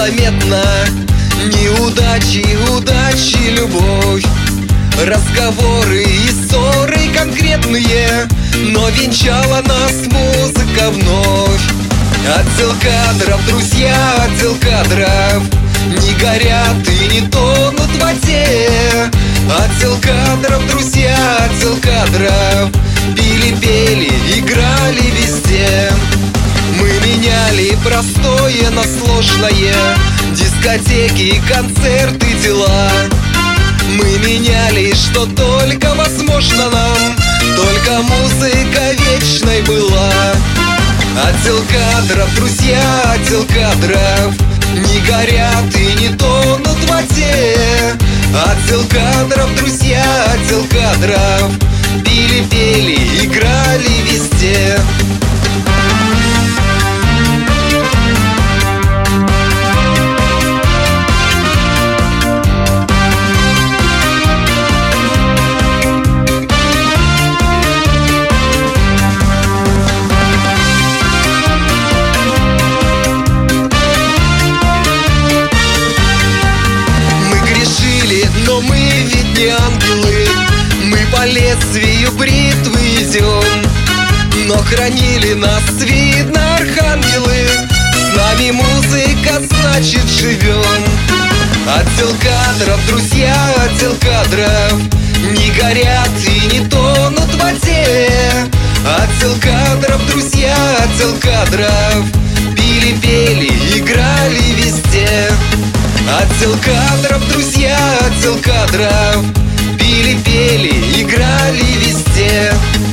незаметно. Неудачи, удачи, любовь, разговоры и ссоры конкретные, но венчала нас музыка вновь. Отдел кадров, друзья, отдел кадров не горят и не тонут в воде. Отдел кадров, друзья, отдел кадров пили-пели, играли везде. Мы меняли простое на сложное, дискотеки, концерты, дела. Мы меняли, что только возможно нам, только музыка вечной была. Отдел кадров, друзья, отдел кадров не горят и не тонут в воде. Отдел кадров, друзья, отдел кадров пили-пели, играли везде. Но мы ведь не ангелы, мы по лезвию бритвы идем. Но хранили нас, видно, архангелы, с нами музыка, значит, живем. Отдел кадров, друзья, отдел кадров не горят и не тонут в воде. Отдел кадров, друзья, отдел кадров пили-пели, играли везде. Отдел кадров, друзья, отдел кадров пили-пели, играли везде.